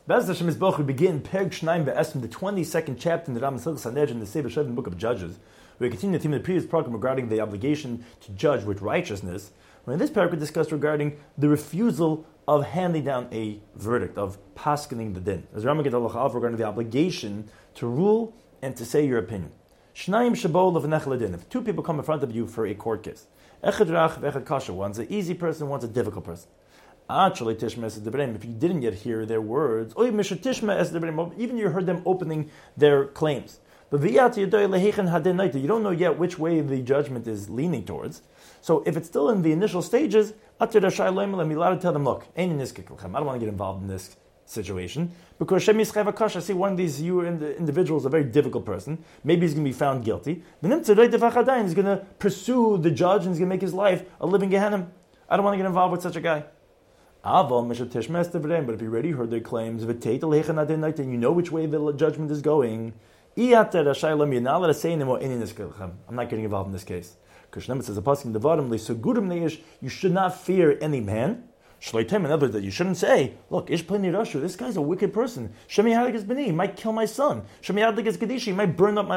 Bez Hashem Yisboch, we begin Perg Shnaim Ve'esrim, the 22nd chapter in the Ram Silch Sanhedrin in the Sefer Shevin Book of Judges. We continue the theme of the previous program regarding the obligation to judge with righteousness. In this paragraph, we discussed regarding the refusal of handing down a verdict, of paskening the din. As Rambam Gedol Chav regarding the obligation to rule and to say your opinion. Shnaim Shabo Levanech Ledin. If two people come in front of you for a court case, Echad Rach V'Echad Kasha, one's an easy person, one's a difficult person. Actually, if you didn't yet hear their words, even you heard them opening their claims. But you don't know yet which way the judgment is leaning towards. So if it's still in the initial stages, you're allowed to tell them, look, I don't want to get involved in this situation, because I see one of these individuals, a very difficult person, maybe he's going to be found guilty. He's going to pursue the judge and he's going to make his life a living Gehenna. I don't want to get involved with such a guy. But if you already heard their claims, and you know which way the judgment is going, you're not allowed to say anymore, I'm not getting involved in this case. Because it says, you should not fear any man. In other words, that you shouldn't say, look, this guy's a wicked person. He might kill my son. He might burn up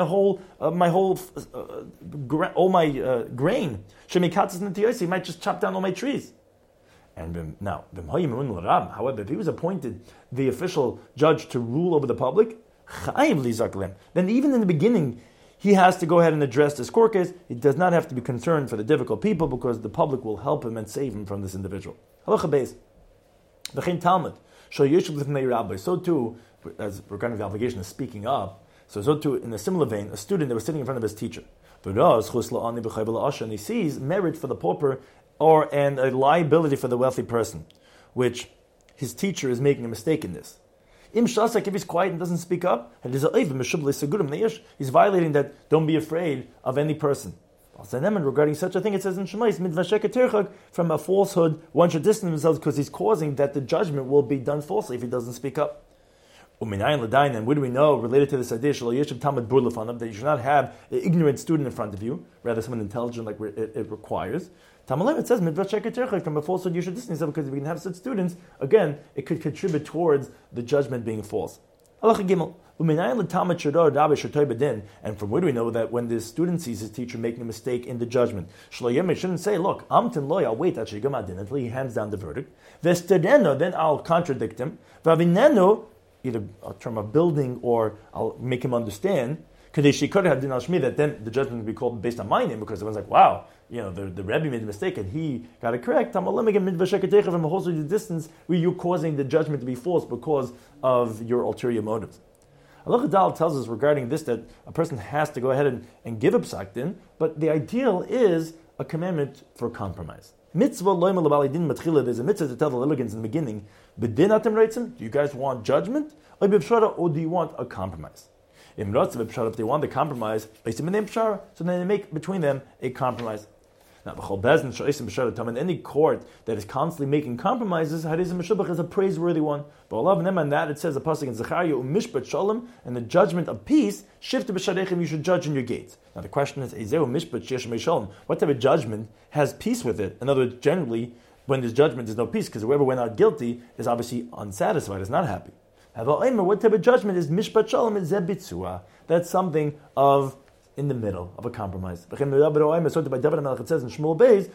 all my grain. He might just chop down all my trees. And now, however, if he was appointed the official judge to rule over the public, then even in the beginning, he has to go ahead and address this court case. He does not have to be concerned for the difficult people because the public will help him and save him from this individual. Halacha beis. So too, as regarding the obligation of speaking up, so too, in a similar vein, a student that was sitting in front of his teacher, and he sees merit for the pauper and a liability for the wealthy person, which his teacher is making a mistake in this. If he's quiet and doesn't speak up, he's violating that, don't be afraid of any person. Regarding such a thing, it says in Shemais, from a falsehood, one should distance themselves because he's causing that the judgment will be done falsely if he doesn't speak up. And what do we know related to this idea that you should not have an ignorant student in front of you, rather someone intelligent like it requires. It says from a falsehood you should distance yourself because if you can have such students, again, it could contribute towards the judgment being false. And from where do we know that when the student sees his teacher making a mistake in the judgment, he shouldn't say, look, I'll wait until he hands down the verdict. Then I'll contradict him. Either a term of building or I'll make him understand. That then the judgment will be called based on my name because everyone's like, wow, the Rebbe made a mistake and he got it correct. From a whole distance where you're causing the judgment to be false because of your ulterior motives. Allah Dal tells us regarding this that a person has to go ahead and give a psak din, but the ideal is a commandment for compromise. Mitzvah loyma l'balidin matchila. There's a mitzvah to tell the litigants in the beginning, b'din atem reitzim, do you guys want judgment? Or do you want a compromise? If they want the compromise, so then they make between them a compromise. Now, in any court that is constantly making compromises, Harizim is a praiseworthy one. But Allah and that it says a pasuk in Zechariah, Mishpat Shalom, and the judgment of peace, shift to B'Shadechem, you should judge in your gates. Now the question is, what type of judgment has peace with it? In other words, generally, when there's judgment, there's no peace, because whoever went out guilty is obviously unsatisfied, is not happy. What type of judgment is Mishpat Shalom? Is Zebitzua. That's something of in the middle of a compromise. By David HaMelech, it says in Shmuel Beis,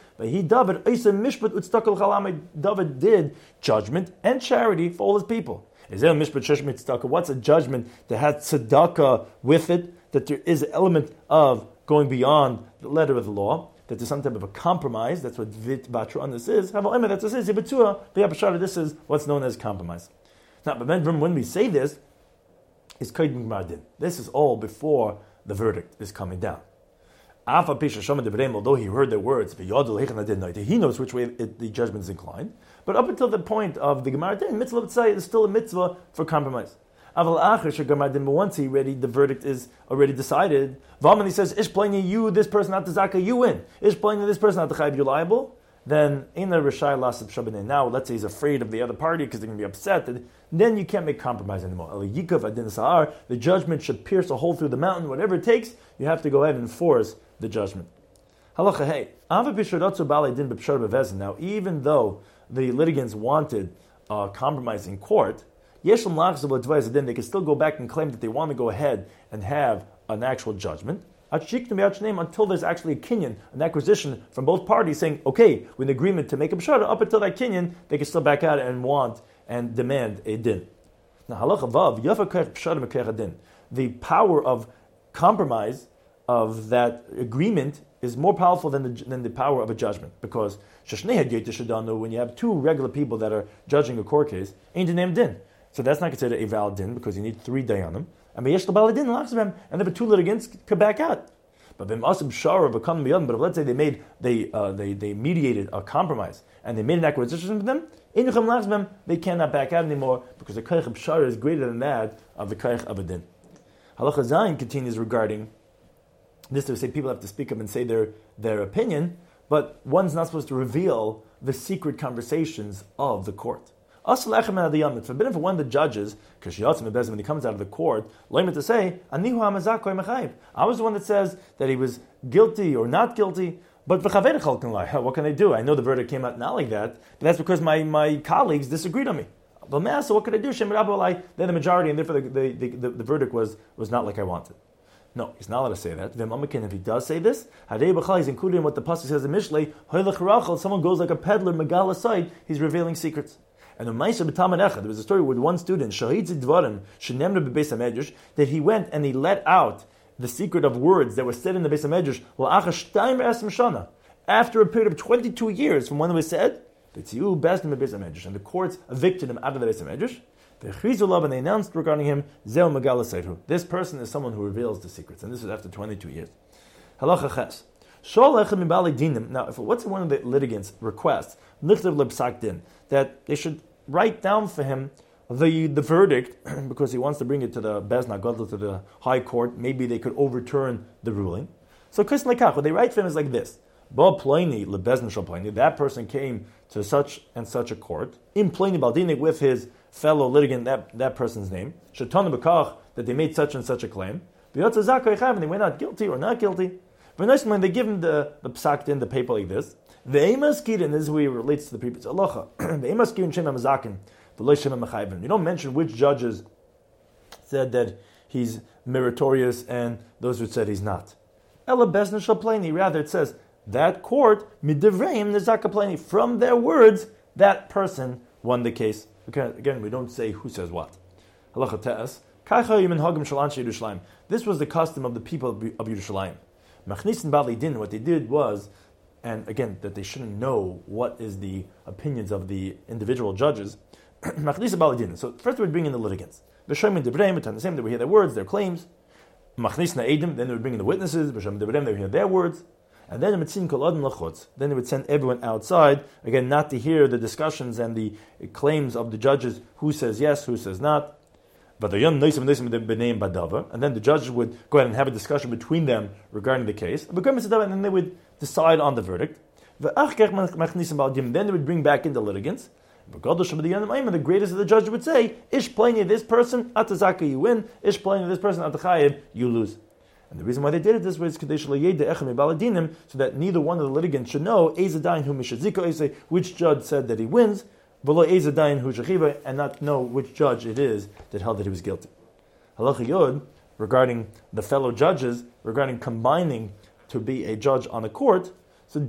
David did judgment and charity for all his people. What's a judgment that has tzedakah with it, that there is an element of going beyond the letter of the law, that there's some type of a compromise? That's what Vit Batra on this is. This is what's known as compromise. Now, but when we say this, it's Kaidin Mardin. This is all before the verdict is coming down. Although he heard their words, he knows which way the judgment is inclined. But up until the point of the Gemara Din, mitzvah is still a mitzvah for compromise. Once the verdict is already decided, he says, Ish playing you, this person not the zakah, you win. Ish playing this person not the chayv, you're liable. Then now let's say he's afraid of the other party because they're going to be upset, then you can't make compromise anymore. The judgment should pierce a hole through the mountain, whatever it takes, you have to go ahead and enforce the judgment. Halacha hey. Now, even though the litigants wanted compromise in court, Yeshem lachzav advice, then they can still go back and claim that they want to go ahead and have an actual judgment. Until there's actually a kinyan, an acquisition from both parties saying, okay, with an agreement to make a pshara, up until that kinyan, they can still back out and want and demand a din. Now, halacha vav, yafa kech pshara mekech din. The power of compromise of that agreement is more powerful than the power of a judgment, because when you have two regular people that are judging a court case, ain't the name din. So that's not considered a valid din, because you need 3 dayanim. And there were 2 litigants could back out. But if let's say they mediated a compromise and they made an acquisition with them, they cannot back out anymore, because the kaich of pshara is greater than that of the kaich of a din. Halacha Zayin continues regarding this, to say people have to speak up and say their opinion, but one's not supposed to reveal the secret conversations of the court. It's forbidden for one of the judges, when he comes out of the court, to say, I was the one that says that he was guilty or not guilty, but what can I do? I know the verdict came out not like that, but that's because my colleagues disagreed on me. So what could I do? They're the majority, and therefore the verdict was not like I wanted. No, he's not allowed to say that. If he does say this, he's included in what the pasuk says in Mishlei. Someone goes like a peddler, megala side, he's revealing secrets. And there was a story with one student, that he went and he let out the secret of words that were said in the Beis HaMedrash after a period of 22 years from when it was said, and the courts evicted him out of the Beis HaMedrash. And they announced regarding him, this person is someone who reveals the secrets, and this is after 22 years. Halacha ches. Now, if what's one of the litigants requests, that they should write down for him the verdict, because he wants to bring it to the Bezna Gadol, to the High Court. Maybe they could overturn the ruling. So what they write for him is like this: that person came to such and such a court, in Pliny Baldini, with his fellow litigant, that person's name, that they made such and such a claim, and they went out guilty or not guilty. When they give him the psak din, the paper like this, the emaskirin, this is where he relates to the previous halacha. The emaskirin shem hamazakin, the lo shem hamachayvin. You don't mention which judges said that he's meritorious and those who said he's not. Ella bezna shalpleni. Rather, it says that court midivreim nezakapleni. From their words, that person won the case. Again, we don't say who says what. Halacha te'as. This was the custom of the people of Yerushalayim. Machnisin Bali Din, what they did was, and again, that they shouldn't know what is the opinions of the individual judges. Machnisin Bali Din. So first we would bring in the litigants. V'shomin Devrei, the same, they would hear their words, their claims. Machnisna Eidim, then they would bring in the witnesses. V'shomin Devrei, they would hear their words. And then then they would send everyone outside, again, not to hear the discussions and the claims of the judges, who says yes, who says not. And then the judges would go ahead and have a discussion between them regarding the case. And then they would decide on the verdict. Then they would bring back in the litigants. The greatest of the judges would say, Ish plainia, this person, atazaka, you win. Ish plainia, this person, atachayev, you lose. And the reason why they did it this way is so that neither one of the litigants should know which judge said that he wins, and not know which judge it is that held that he was guilty. Halacha Yod, regarding the fellow judges, regarding combining to be a judge on a court, so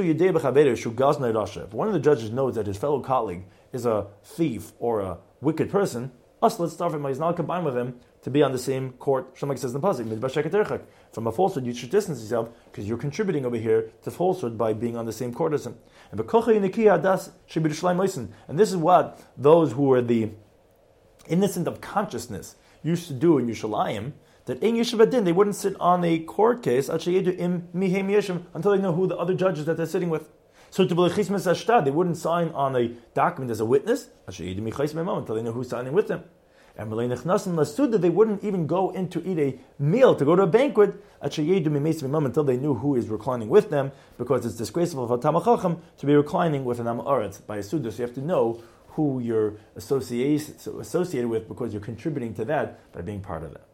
if one of the judges knows that his fellow colleague is a thief or a wicked person, let's start him, he's not combined with him to be on the same court. Shlomo says in the pasuk, from a falsehood you should distance yourself, because you're contributing over here to falsehood by being on the same court as him. And this is what those who were the innocent of consciousness used to do in Yerushalayim, that in Yeshiva they wouldn't sit on a court case until they know who the other judges that they're sitting with. So they wouldn't sign on a document as a witness until they know who's signing with them. And they wouldn't even go in to eat a meal, to go to a banquet, until they knew who is reclining with them, because it's disgraceful for a Talmid Chacham to be reclining with an Am Haaretz by a Suda. So you have to know who you're associated with, because you're contributing to that by being part of that.